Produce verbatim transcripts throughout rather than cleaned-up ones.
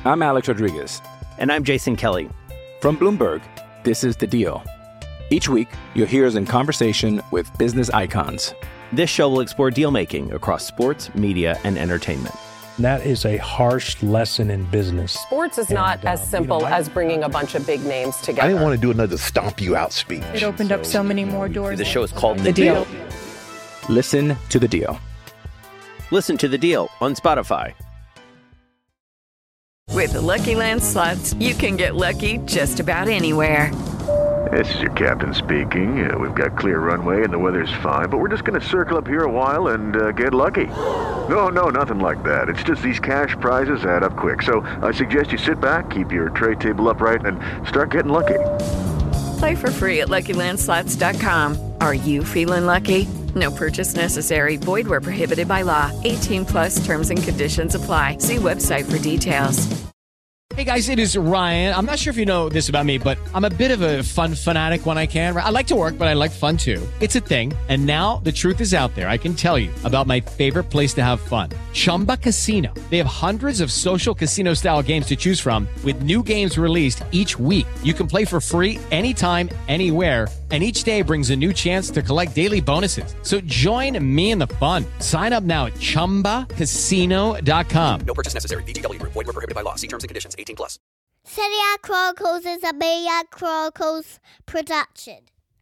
I'm Alex Rodriguez. And I'm Jason Kelly. From Bloomberg, this is The Deal. Each week, you'll hear us in conversation with business icons. This show will explore deal-making across sports, media, and entertainment. That is a harsh lesson in business. Sports is not and, uh, as simple you know, I, as bringing a bunch of big names together. I didn't want to do another stomp you out speech. It opened so, up so many more doors. The show is called The, the deal. deal. Listen to The Deal. Listen to The Deal on Spotify. With the Lucky Land Slots, you can get lucky just about anywhere. This is your captain speaking. Uh, we've got clear runway and the weather's fine, but we're just going to circle up here a while and uh, get lucky. No, no, nothing like that. It's just these cash prizes add up quick. So I suggest you sit back, keep your tray table upright, and start getting lucky. Play for free at Lucky Land Slots dot com. Are you feeling lucky? No purchase necessary. Void where prohibited by law. eighteen plus terms and conditions apply. See website for details. Hey guys, it is Ryan. I'm not sure if you know this about me, but I'm a bit of a fun fanatic when I can. I like to work, but I like fun too. It's a thing. And now the truth is out there. I can tell you about my favorite place to have fun. Chumba Casino. They have hundreds of social casino style games to choose from with new games released each week. You can play for free anytime, anywhere. And each day brings a new chance to collect daily bonuses. So join me in the fun. Sign up now at chumba casino dot com. No purchase necessary. V G W. Void where prohibited by law. See terms and conditions. eighteen plus. Serie A Chronicles is a Media Chronicles production.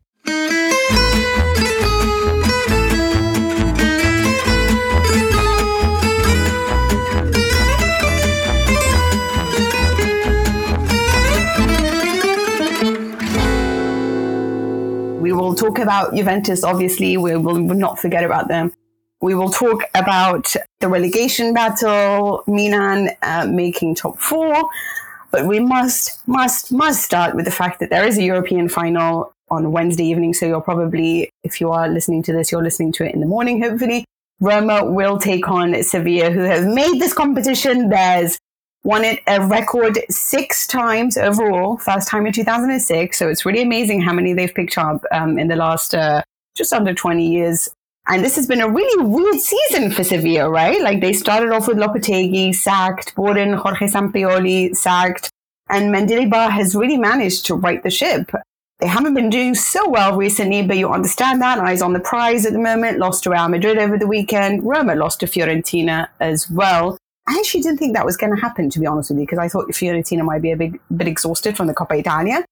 We will talk about Juventus, obviously. We will not forget about them. We will talk about the relegation battle, Milan uh, making top four. But we must, must, must start with the fact that there is a European final on Wednesday evening. So you're probably, if you are listening to this, you're listening to it in the morning, hopefully. Roma will take on Sevilla, who have made this competition theirs. Won it a record six times overall, first time in two thousand six. So it's really amazing how many they've picked up um, in the last uh, just under twenty years. And this has been a really weird season for Sevilla, right? Like they started off with Lopetegui, sacked, brought in Jorge Sampaoli, sacked, and Mendilibar has really managed to right the ship. They haven't been doing so well recently, but you understand that. Eyes on the prize at the moment. Lost to Real Madrid over the weekend. Roma lost to Fiorentina as well. I actually didn't think that was going to happen, to be honest with you, because I thought Fiorentina might be a big, bit exhausted from the Coppa Italia.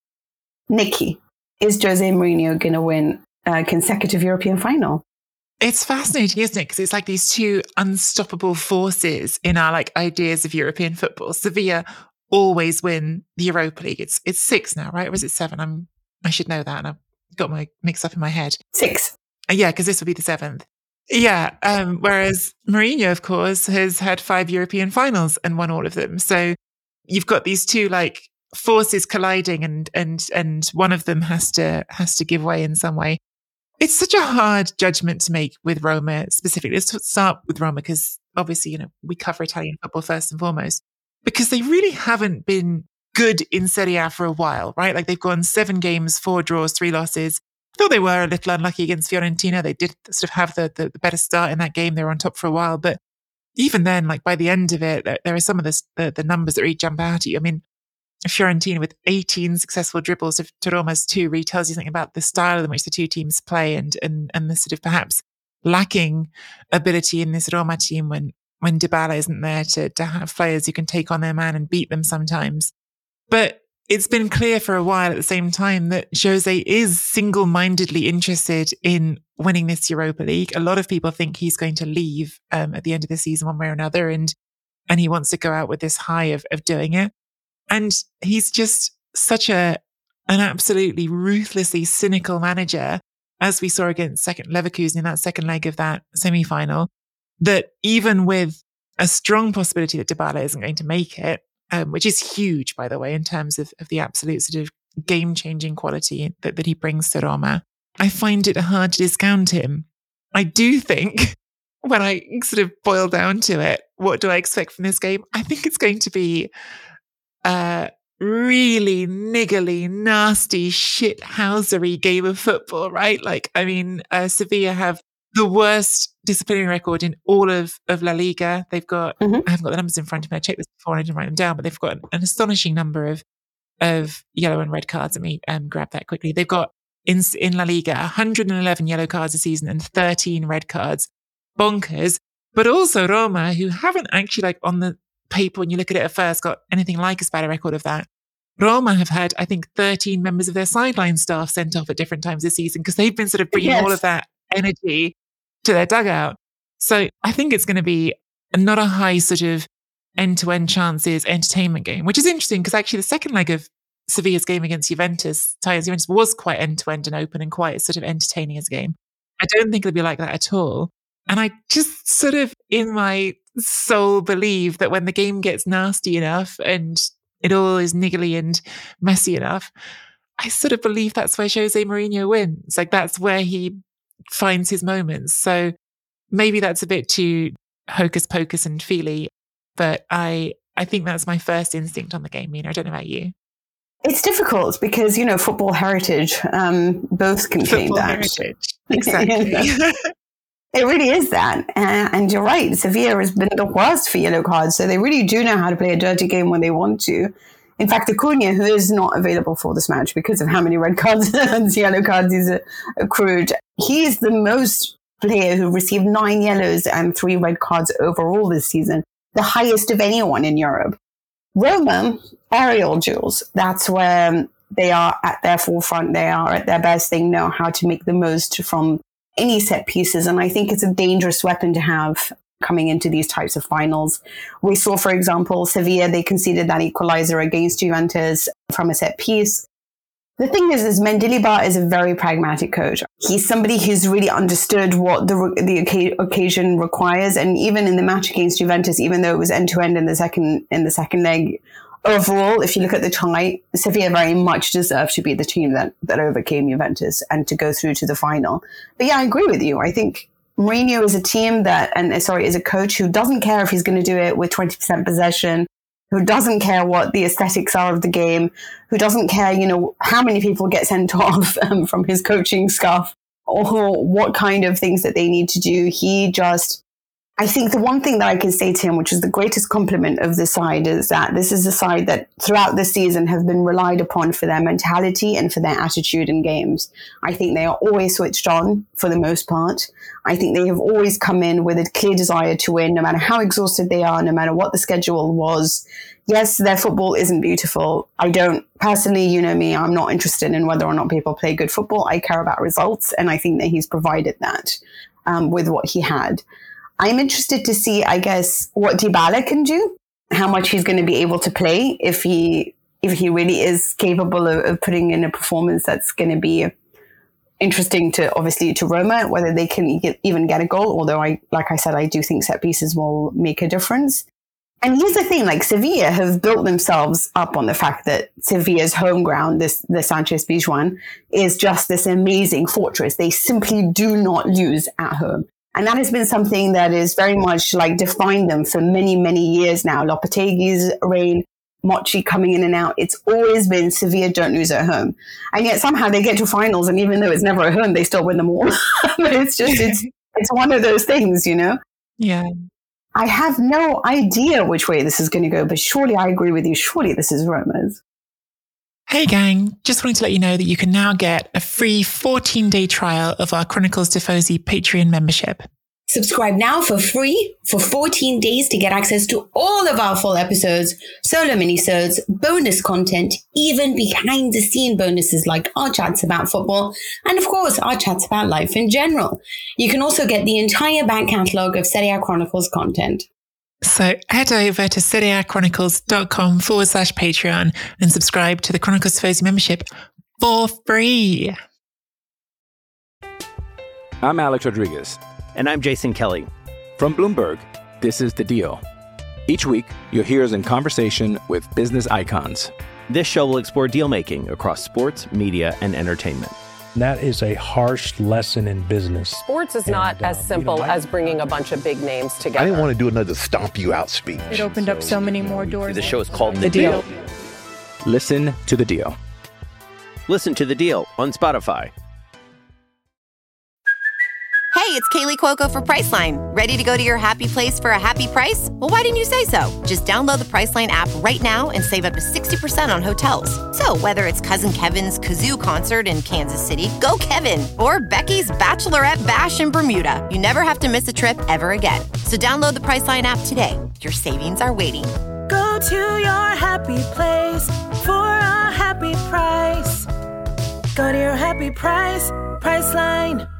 Nikki, is Jose Mourinho going to win a consecutive European final? It's fascinating, isn't it? Because it's like these two unstoppable forces in our like ideas of European football. Sevilla always win the Europa League. It's it's six now, right? Or is it seven? I'm I should know that, and I've got my mixed up in my head. Six. Uh, yeah, because this will be the seventh. Yeah. Um, whereas Mourinho, of course, has had five European finals and won all of them. So you've got these two like forces colliding, and and and one of them has to has to give way in some way. It's such a hard judgment to make with Roma specifically. Let's start with Roma because obviously, you know, we cover Italian football first and foremost, because they really haven't been good in Serie A for a while, right? Like they've gone seven games, four draws, three losses. I thought they were a little unlucky against Fiorentina. They did sort of have the, the, the better start in that game. They were on top for a while. But even then, like by the end of it, there, there are some of the, the, the numbers that really jump out at you. I mean, Fiorentina with eighteen successful dribbles to, to Roma's two really tells you something about the style in which the two teams play and and and the sort of perhaps lacking ability in this Roma team when when Dybala isn't there to, to have players who can take on their man and beat them sometimes. But it's been clear for a while at the same time that Jose is single-mindedly interested in winning this Europa League. A lot of people think he's going to leave um, at the end of the season one way or another, and and he wants to go out with this high of of doing it. And he's just such a an absolutely ruthlessly cynical manager, as we saw against second Leverkusen in that second leg of that semi-final, that even with a strong possibility that Dybala isn't going to make it, um, which is huge, by the way, in terms of, of the absolute sort of game-changing quality that, that he brings to Roma, I find it hard to discount him. I do think, when I sort of boil down to it, what do I expect from this game? I think it's going to be a really niggly, nasty, shithousery game of football, right? Like, I mean, uh, Sevilla have the worst disciplinary record in all of, of La Liga. They've got, mm-hmm. I haven't got the numbers in front of me. I checked this before and I didn't write them down, but they've got an, an astonishing number of of yellow and red cards. Let me um, grab that quickly. They've got in in La Liga one hundred eleven yellow cards a season and thirteen red cards. Bonkers. But also Roma, who haven't actually, like, on the paper when you look at it at first, got anything like as bad a record of that. Roma have had, I think, thirteen members of their sideline staff sent off at different times this season because they've been sort of bringing yes. all of that energy to their dugout. So I think it's going to be not a high sort of end-to-end chances entertainment game, which is interesting because actually the second leg of Sevilla's game against Juventus, Italian Juventus, was quite end-to-end and open and quite sort of entertaining as a game. I don't think it'll be like that at all. And I just sort of in my soul believe that when the game gets nasty enough and it all is niggly and messy enough, I sort of believe that's where Jose Mourinho wins. Like that's where he finds his moments. So maybe that's a bit too hocus pocus and feely, but I I think that's my first instinct on the game, Mina. I don't know about you. It's difficult because, you know, football heritage, um, both contain football that. Heritage. Exactly. It really is that. Uh, and you're right. Sevilla has been the worst for yellow cards. So they really do know how to play a dirty game when they want to. In fact, Acuna, who is not available for this match because of how many red cards and yellow cards he's accrued, he is the most player who received nine yellows and three red cards overall this season, the highest of anyone in Europe. Roma, aerial duels, that's where they are at their forefront. They are at their best. They know how to make the most from any set pieces. And I think it's a dangerous weapon to have coming into these types of finals. We saw, for example, Sevilla, they conceded that equalizer against Juventus from a set piece. The thing is, is Mendilibar is a very pragmatic coach. He's somebody who's really understood what the the occasion requires. And even in the match against Juventus, even though it was end to end in the second in the second leg, overall, if you look at the tie, Sevilla very much deserved to be the team that that overcame Juventus and to go through to the final. But yeah, I agree with you. I think Mourinho is a team that, and sorry, is a coach who doesn't care if he's going to do it with twenty percent possession, who doesn't care what the aesthetics are of the game, who doesn't care, you know, how many people get sent off um, from his coaching staff or what kind of things that they need to do. He just, I think the one thing that I can say to him, which is the greatest compliment of the side, is that this is a side that throughout the season have been relied upon for their mentality and for their attitude in games. I think they are always switched on for the most part. I think they have always come in with a clear desire to win, no matter how exhausted they are, no matter what the schedule was. Yes, their football isn't beautiful. I don't, personally, you know me, I'm not interested in whether or not people play good football. I care about results, and I think that he's provided that um, with what he had. I'm interested to see, I guess, what Dybala can do, how much he's going to be able to play if he if he really is capable of, of putting in a performance that's going to be interesting to, obviously, to Roma, whether they can get, even get a goal. Although, I like I said, I do think set pieces will make a difference. And here's the thing, like Sevilla have built themselves up on the fact that Sevilla's home ground, this the Sanchez Pizjuan, is just this amazing fortress. They simply do not lose at home. And that has been something that is very much like defined them for many, many years now. Lopetegui's reign, Mochi coming in and out. It's always been Sevilla don't lose at home. And yet somehow they get to finals, and even though it's never at home, they still win them all. But it's just, it's it's one of those things, you know? Yeah. I have no idea which way this is going to go, but surely I agree with you. Surely this is Roma's. Hey gang, just wanted to let you know that you can now get a free fourteen-day trial of our Chronicles Tifosi Patreon membership. Subscribe now for free for fourteen days to get access to all of our full episodes, solo minisodes, bonus content, even behind-the-scene bonuses like our chats about football, and of course, our chats about life in general. You can also get the entire back catalogue of Serie A Chronicles content. So head over to serieachronicles.com forward slash Patreon and subscribe to the Chronicles Tifosi membership for free. I'm Alex Rodriguez. And I'm Jason Kelly. From Bloomberg, this is The Deal. Each week, you'll hear us in conversation with business icons. This show will explore deal-making across sports, media, and entertainment. That is a harsh lesson in business. Sports is not and, as simple you know, I, as bringing a bunch of big names together. I didn't want to do another stomp you out speech. It opened so, up so many more doors. The show is called The, the deal. deal. Listen to The Deal. Listen to The Deal on Spotify. Hey, Hey, it's Kaylee Cuoco for Priceline. Ready to go to your happy place for a happy price? Well, why didn't you say so? Just download the Priceline app right now and save up to sixty percent on hotels. So whether it's Cousin Kevin's Kazoo Concert in Kansas City, go Kevin, or Becky's Bachelorette Bash in Bermuda, you never have to miss a trip ever again. So download the Priceline app today. Your savings are waiting. Go to your happy place for a happy price. Go to your happy price, Priceline.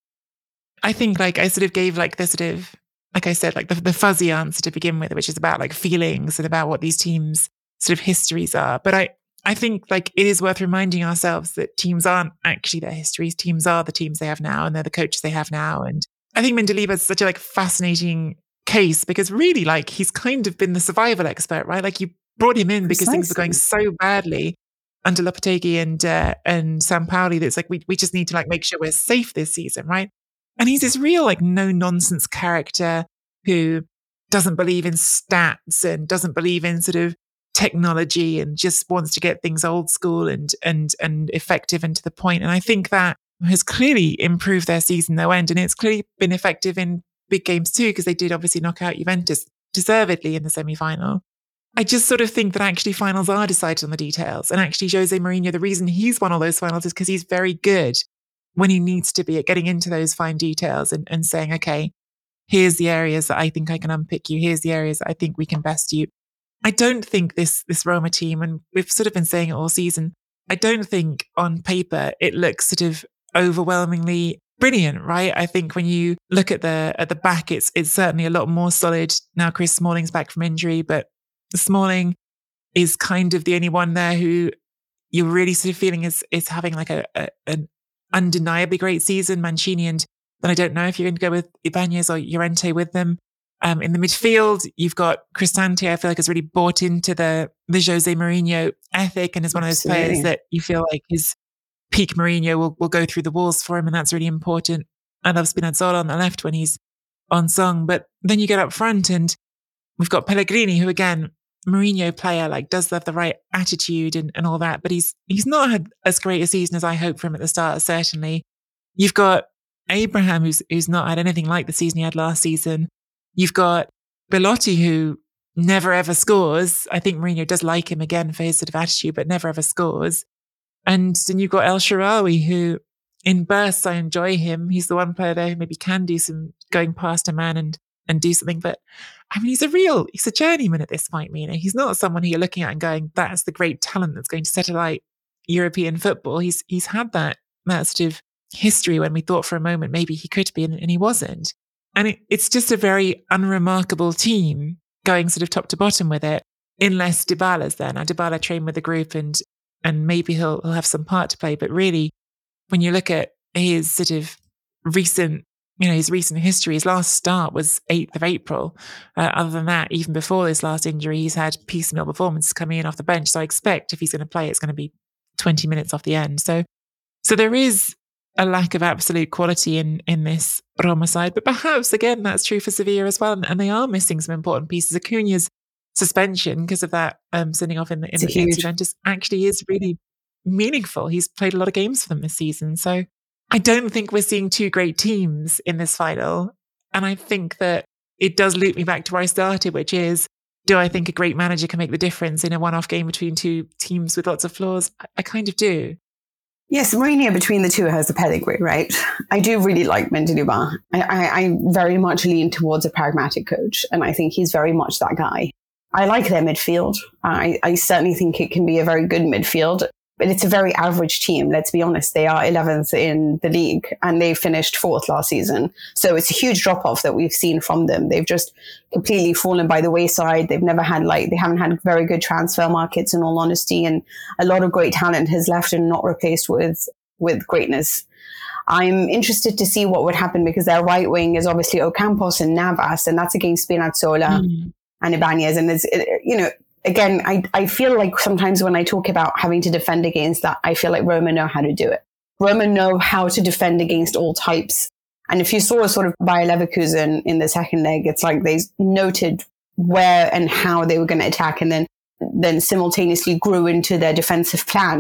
I think like I sort of gave like the sort of, like I said, like the, the fuzzy answer to begin with, which is about like feelings and about what these teams sort of histories are. But I, I think like it is worth reminding ourselves that teams aren't actually their histories. Teams are the teams they have now and they're the coaches they have now. And I think Mendilibar is such a like fascinating case because really like he's kind of been the survival expert, right? Like you brought him in because Precisely. things were going so badly under Lopetegui and, uh, and Sampaoli that it's like, we, we just need to like make sure we're safe this season, right? And he's this real, like, no-nonsense character who doesn't believe in stats and doesn't believe in sort of technology and just wants to get things old school and and and effective and to the point. And I think that has clearly improved their season, no end. And it's clearly been effective in big games too, because they did obviously knock out Juventus deservedly in the semi-final. I just sort of think that actually finals are decided on the details. And actually Jose Mourinho, the reason he's won all those finals is because he's very good when he needs to be at getting into those fine details and, and saying, okay, here's the areas that I think I can unpick you. Here's the areas that I think we can best you. I don't think this, this Roma team, and we've sort of been saying it all season, I don't think on paper it looks sort of overwhelmingly brilliant, right? I think when you look at the, at the back, it's, it's certainly a lot more solid. Now Chris Smalling's back from injury, but Smalling is kind of the only one there who you're really sort of feeling is, is having like a, a an undeniably great season. Mancini, and then I don't know if you're going to go with Ibanez or Llorente with them. Um, in the midfield, you've got Cristante, I feel like has really bought into the, the Jose Mourinho ethic and is one of those Absolutely. players that you feel like his peak Mourinho will, will go through the walls for him, and that's really important. I love Spinazzola on the left when he's on song. But then you get up front and we've got Pellegrini, who again, Mourinho player, like does have the right attitude and, and all that, but he's he's not had as great a season as I hoped for him at the start, certainly. You've got Abraham, who's who's not had anything like the season he had last season. You've got Belotti, who never ever scores. I think Mourinho does like him again for his sort of attitude, but never ever scores. And then you've got El Shaarawy, who in bursts I enjoy him. He's the one player there who maybe can do some going past a man and and do something. But I mean, he's a real, he's a journeyman at this point, Mina. He's not someone who you're looking at and going, that's the great talent that's going to set alight European football. He's he's had that, that sort of history when we thought for a moment maybe he could be, and, and he wasn't. And it, it's just a very unremarkable team going sort of top to bottom with it, unless Dybala's there. Now, Dybala trained with the group and and maybe he'll, he'll have some part to play. But really, when you look at his sort of recent You know, his recent history, his last start was eighth of April. Uh, other than that, even before this last injury, he's had piecemeal performances coming in off the bench. So I expect if he's going to play, it's going to be twenty minutes off the end. So so there is a lack of absolute quality in, in this Roma side. But perhaps, again, that's true for Sevilla as well. And, and they are missing some important pieces. Acuña's suspension, because of that um, sending off in the, in the huge. Juventus, actually is really meaningful. He's played a lot of games for them this season. So I don't think we're seeing two great teams in this final. And I think that it does loop me back to where I started, which is, do I think a great manager can make the difference in a one-off game between two teams with lots of flaws? I, I kind of do. Yes, Mourinho between the two has the pedigree, right? I do really like Mendilibar. I, I, I very much lean towards a pragmatic coach, and I think he's very much that guy. I like their midfield. I, I certainly think it can be a very good midfield. But it's a very average team. Let's be honest. They are eleventh in the league and they finished fourth last season. So it's a huge drop off that we've seen from them. They've just completely fallen by the wayside. They've never had like, they haven't had very good transfer markets in all honesty. And a lot of great talent has left and not replaced with, with greatness. I'm interested to see what would happen because their right wing is obviously Ocampos and Navas, and that's against Spinazzola mm. and Ibanez. And there's, you know, Again, I, I feel like sometimes when I talk about having to defend against that, I feel like Roma know how to do it. Roma know how to defend against all types. And if you saw sort of Bayer Leverkusen in the second leg, it's like they noted where and how they were going to attack and then, then simultaneously grew into their defensive plan.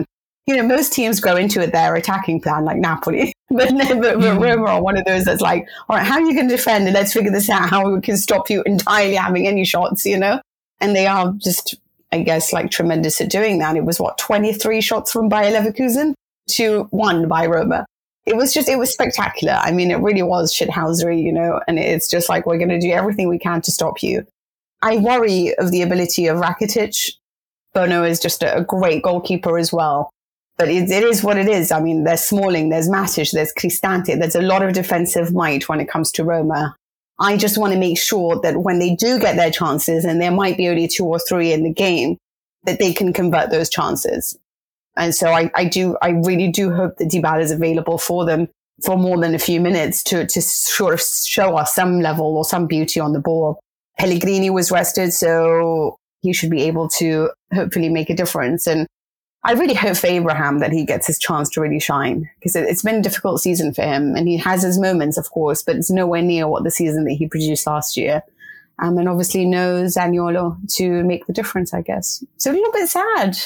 you know, most teams go into it their attacking plan like Napoli, but, but, but Mm. Roma are one of those that's like, all right, how are you going to defend? And let's figure this out, how we can stop you entirely having any shots, you know? And they are just, I guess, like tremendous at doing that. It was what, twenty-three shots from Bayer Leverkusen to one by Roma. It was just, it was spectacular. I mean, it really was shithousery, you know, and it's just like, we're going to do everything we can to stop you. I worry of the ability of Rakitic. Bono is just a, a great goalkeeper as well. But it, it is what it is. I mean, there's Smalling, there's Matic, there's Cristante. There's a lot of defensive might when it comes to Roma. I just want to make sure that when they do get their chances, and there might be only two or three in the game, that they can convert those chances. And so I, I do, I really do hope that Dybala is available for them for more than a few minutes to, to sort of show us some level or some beauty on the ball. Pellegrini was rested, so he should be able to hopefully make a difference. And I really hope for Abraham that he gets his chance to really shine, because it, it's been a difficult season for him. And he has his moments, of course, but it's nowhere near what the season that he produced last year. Um, and obviously no Zaniolo to make the difference, I guess. So a little bit sad.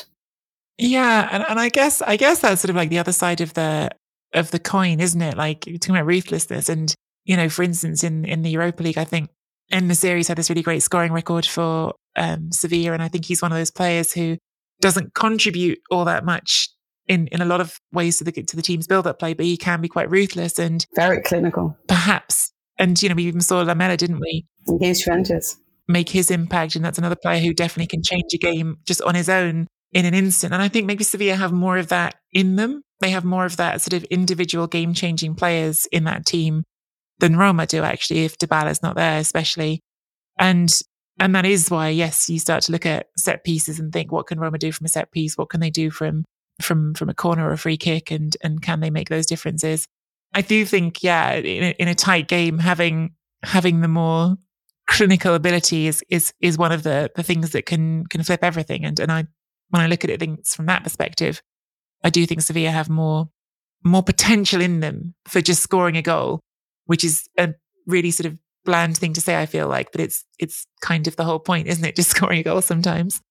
Yeah, and, and I guess I guess that's sort of like the other side of the of the coin, isn't it? Like you're talking about ruthlessness, and you know, for instance, in in the Europa League, I think in the series had this really great scoring record for um, Sevilla, and I think he's one of those players who doesn't contribute all that much in in a lot of ways to the to the team's build-up play, but he can be quite ruthless and very clinical, perhaps. And you know, we even saw Lamela, didn't we, against Juventus, make his impact, and that's another player who definitely can change a game just on his own in an instant. And I think maybe Sevilla have more of that in them. They have more of that sort of individual game-changing players in that team than Roma do, actually, if Dybala's not there, especially. And and that is why, yes, you start to look at set pieces and think, what can Roma do from a set piece? What can they do from from from a corner or a free kick? And and can they make those differences? I do think, yeah, in a, in a tight game, having having the more clinical ability is is is one of the the things that can can flip everything. And and I when I look at it, things from that perspective, I do think Sevilla have more more potential in them for just scoring a goal, which is a really sort of bland thing to say, I feel like, but it's it's kind of the whole point, isn't it? Just scoring a goal sometimes.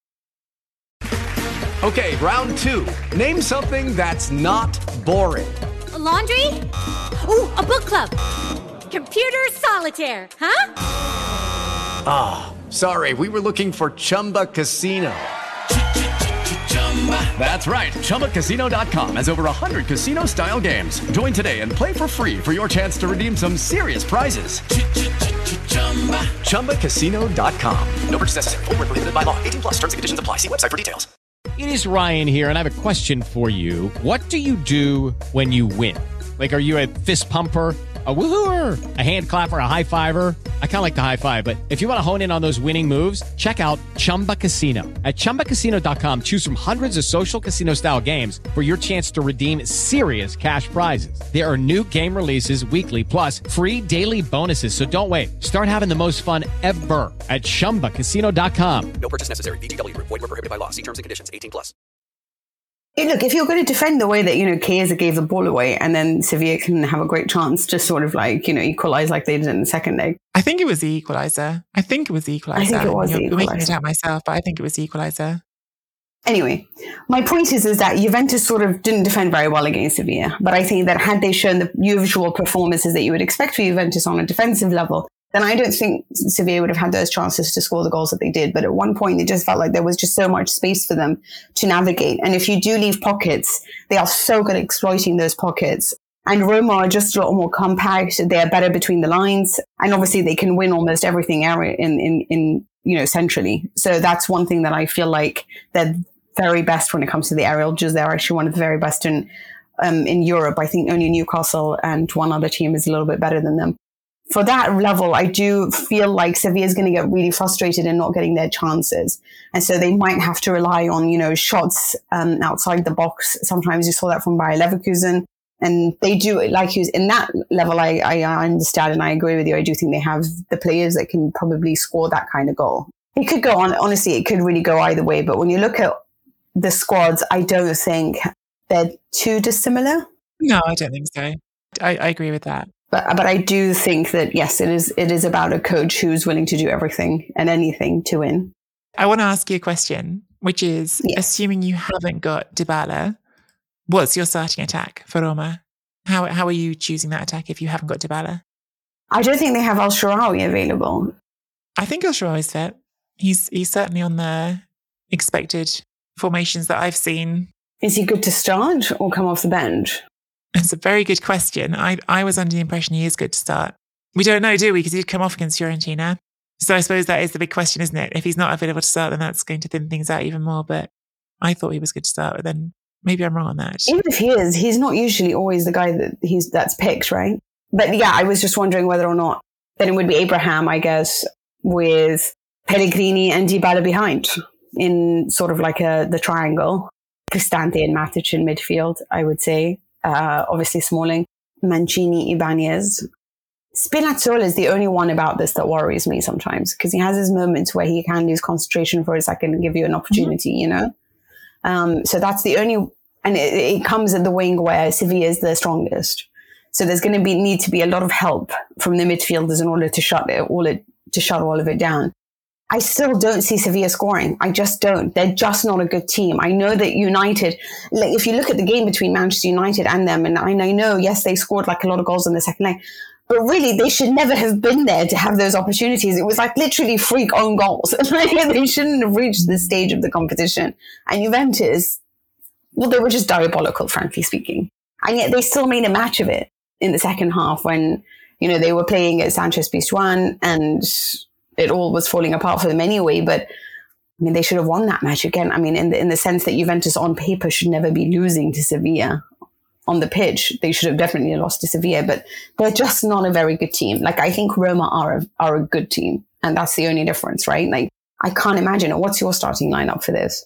Okay, round two. Name something that's not boring. A laundry? Ooh, a book club. Computer solitaire, huh? Ah, oh, sorry, we were looking for Chumba Casino. That's right. Chumba Casino dot com has over one hundred casino-style games. Join today and play for free for your chance to redeem some serious prizes. Chumba Casino dot com. No purchase necessary. Void where prohibited by law. eighteen plus. Terms and conditions apply. See website for details. It is Ryan here, and I have a question for you. What do you do when you win? Like, are you a fist pumper, a woohooer, a hand clapper, a high fiver? I kind of like the high five, but if you want to hone in on those winning moves, check out Chumba Casino. At Chumba Casino dot com, choose from hundreds of social casino-style games for your chance to redeem serious cash prizes. There are new game releases weekly, plus free daily bonuses. So don't wait. Start having the most fun ever at Chumba Casino dot com. No purchase necessary. V G W. Void where prohibited by law. See terms and conditions. eighteen plus. Hey, look, if you're going to defend the way that, you know, Chiesa gave the ball away, and then Sevilla can have a great chance to sort of like, you know, equalize like they did in the second leg. I think it was the equalizer. I think it was the equalizer. I think it was you're, the you're making equalizer. it out myself, but I think it was the equalizer. Anyway, my point is, is that Juventus sort of didn't defend very well against Sevilla. But I think that had they shown the usual performances that you would expect for Juventus on a defensive level, then I don't think Sevilla would have had those chances to score the goals that they did. But at one point, it just felt like there was just so much space for them to navigate. And if you do leave pockets, they are so good at exploiting those pockets. And Roma are just a lot more compact. They're better between the lines. And obviously, they can win almost everything area in, in, in, you know, centrally. So that's one thing that I feel like they're very best when it comes to the aerial. Just they're actually one of the very best in, um, in Europe. I think only Newcastle and one other team is a little bit better than them. For that level, I do feel like Sevilla is going to get really frustrated in not getting their chances. And so they might have to rely on, you know, shots um, outside the box. Sometimes you saw that from Bayer Leverkusen. And they do, like you, in that level, I, I understand and I agree with you. I do think they have the players that can probably score that kind of goal. It could go on, honestly, it could really go either way. But when you look at the squads, I don't think they're too dissimilar. No, I don't think so. I, I agree with that. But but I do think that, yes, it is it is about a coach who's willing to do everything and anything to win. I want to ask you a question, which is, yes. Assuming you haven't got Dybala, what's your starting attack for Roma? How how are you choosing that attack if you haven't got Dybala? I don't think they have El Shaarawy available. I think El Shaarawy's fit. He's he's certainly on the expected formations that I've seen. Is he good to start or come off the bench? It's a very good question. I I was under the impression he is good to start. We don't know, do we? Because he'd come off against Fiorentina. So I suppose that is the big question, isn't it? If he's not available to start, then that's going to thin things out even more. But I thought he was good to start, but then maybe I'm wrong on that. Even if he is, he's not usually always the guy that he's that's picked, right? But yeah, I was just wondering whether or not then it would be Abraham, I guess, with Pellegrini and Dybala behind in sort of like a the triangle. Cristante and Matic in midfield, I would say. Uh, obviously Smalling, Mancini, Ibanez. Spinazzola is the only one about this that worries me sometimes because he has his moments where he can lose concentration for a second and give you an opportunity, mm-hmm. you know? Um, so that's the only, and it, it comes in the wing where Sevilla is the strongest. So there's going to be need to be a lot of help from the midfielders in order to shut it all it to shut all of it down. I still don't see Sevilla scoring. I just don't. They're just not a good team. I know that United, like if you look at the game between Manchester United and them, and I know, yes, they scored like a lot of goals in the second leg, but really they should never have been there to have those opportunities. It was like literally freak own goals. They shouldn't have reached this stage of the competition. And Juventus, well, they were just diabolical, frankly speaking. And yet they still made a match of it in the second half when, you know, they were playing at Sanchez Pizjuan and it all was falling apart for them anyway. But I mean, they should have won that match again. I mean, in the, in the sense that Juventus on paper should never be losing to Sevilla. On the pitch, they should have definitely lost to Sevilla, but they're just not a very good team. Like, I think Roma are a, are a good team, and that's the only difference, right? Like, I can't imagine it. What's your starting lineup for this?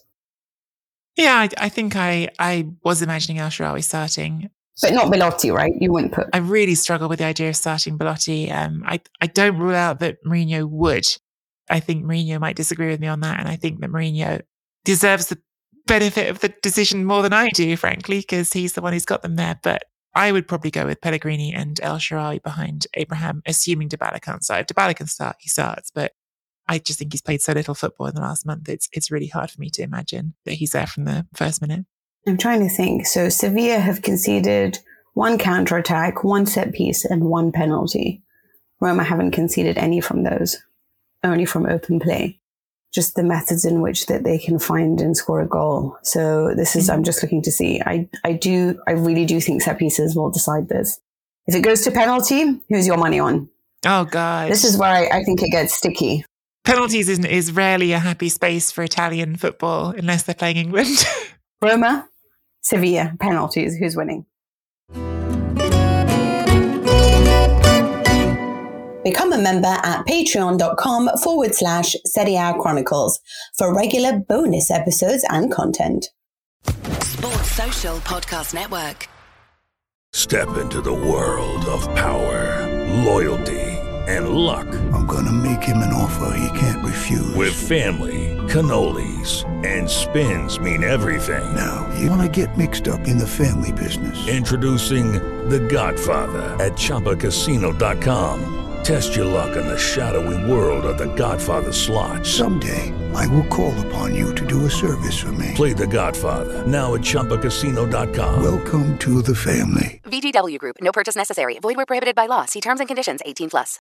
Yeah, I, I think I, I was imagining El Shaarawy starting. But not Belotti, right? You wouldn't put... I really struggle with the idea of starting Belotti. Um, I, I don't rule out that Mourinho would. I think Mourinho might disagree with me on that, and I think that Mourinho deserves the benefit of the decision more than I do, frankly, because he's the one who's got them there. But I would probably go with Pellegrini and El Shaarawy behind Abraham, assuming Dybala can't start. If Dybala can start, he starts. But I just think he's played so little football in the last month. It's it's really hard for me to imagine that he's there from the first minute. I'm trying to think. So Sevilla have conceded one counter-attack, one set piece, and one penalty. Roma haven't conceded any from those, only from open play. Just the methods in which that they can find and score a goal. So this is, I'm just looking to see. I, I do, I really do think set pieces will decide this. If it goes to penalty, who's your money on? Oh, God. This is where I, I think it gets sticky. Penalties is, is rarely a happy space for Italian football unless they're playing England. Roma, Sevilla, penalties. Who's winning? Become a member at patreon.com forward slash Serie A Chronicles for regular bonus episodes and content. Sports Social Podcast Network. Step into the world of power, loyalty, and luck. I'm going to make him an offer he can't refuse. With family, cannolis, and spins mean everything. Now, you want to get mixed up in the family business. Introducing The Godfather at Chumba Casino dot com. Test your luck in the shadowy world of The Godfather slot. Someday, I will call upon you to do a service for me. Play The Godfather, now at Chumba Casino dot com. Welcome to the family. V G W Group. No purchase necessary. Void where prohibited by law. See terms and conditions. eighteen plus.